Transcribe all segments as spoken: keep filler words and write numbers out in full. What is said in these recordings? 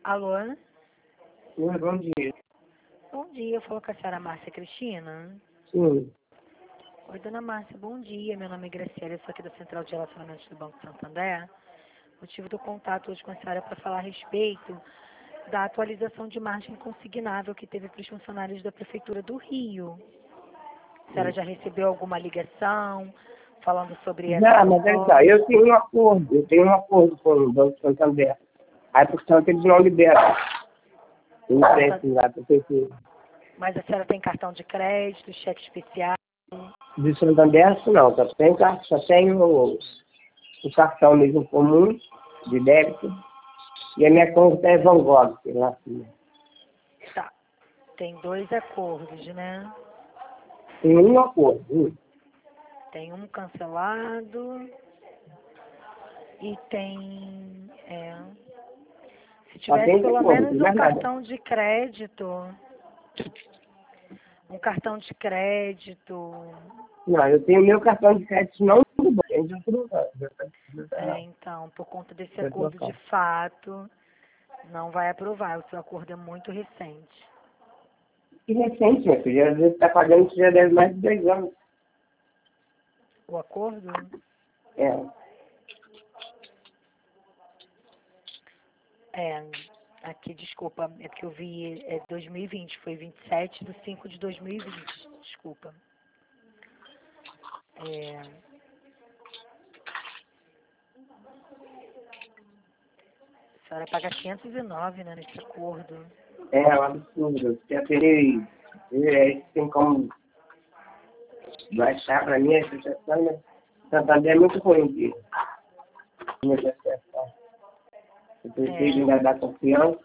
Alô? Oi, bom dia. Bom dia, eu falo com a senhora Márcia Cristina. Sim. Oi, dona Márcia, bom dia. Meu nome é Graciela, eu sou aqui da Central de Relacionamentos do Banco Santander. O motivo do contato hoje com a senhora é para falar a respeito da atualização de margem consignável que teve para os funcionários da Prefeitura do Rio. A senhora já recebeu alguma ligação falando sobre essa Já, mas aí tá, proposta? eu tenho um acordo, eu tenho um acordo com o Banco Santander. Aí, portanto, eles não liberam. Eu não sei se lá, porque Mas a senhora tem cartão de crédito, cheque especial? de Santander, não, só tem, só tem o, o cartão mesmo comum, de débito, e a minha conta é Van Gogh, sei lá assim. Tá. Tem dois acordos, né? Tem um acordo, um. Tem um cancelado e tem... É, se Só tivesse tem esse pelo acordo, menos não tem um mais nada. cartão de crédito, um cartão de crédito, Não, eu tenho meu cartão de crédito não do banco, é de outro lugar. é, então, por conta desse Eu tô acordo de falando. fato, não vai aprovar. O seu acordo é muito recente. E recente, meu filho, às vezes está pagando isso já deve mais de dois anos. O acordo? É. É, aqui, desculpa, é porque eu vi, é dois mil e vinte, foi vinte e sete de cinco de dois mil e vinte, desculpa. É, a senhora paga quinhentos e nove, né, nesse acordo. É um absurdo. Se aquele é, tem como baixar para mim a situação, né? Santander é muito ruim de negociação. Eu preciso ainda dar confiança.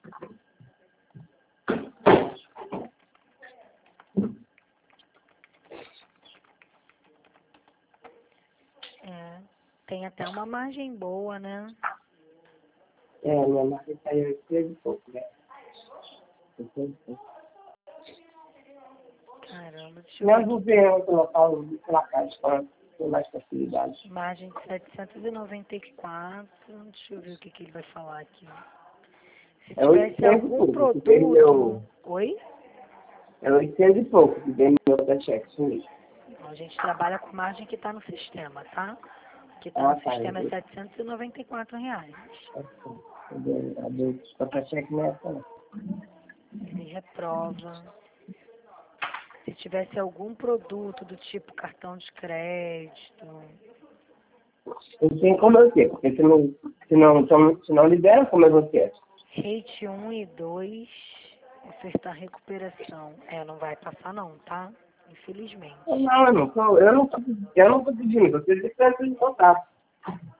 É, tem até uma margem boa, né? É, minha marca saiu oitocentos e pouco, né? Caramba, deixa eu Não, ver eu vou aqui. ver outro local de placar de escola com mais facilidade. Margem de setecentos e noventa e quatro. Deixa eu ver o que, que ele vai falar aqui. Se É tivesse oitocentos e algum pouco, que tem produto... meu... Oi? É oitocentos e pouco que tem meu da cheque comigo. A gente trabalha com margem que está no sistema, tá? O que está Ah, no tá. sistema é Eu, setecentos e noventa e quatro reais. a do contra-cheque não é essa, não. Ele reprova. Se tivesse algum produto do tipo cartão de crédito, Não tem como eu ter, porque se não, se não, então, se não libera, como eu vou ter? rate um e dois, ofertar recuperação. É, não vai passar não, tá? Infelizmente. Não, eu não tô, eu não tô, eu não tô pedindo, você tem que entrar em contato.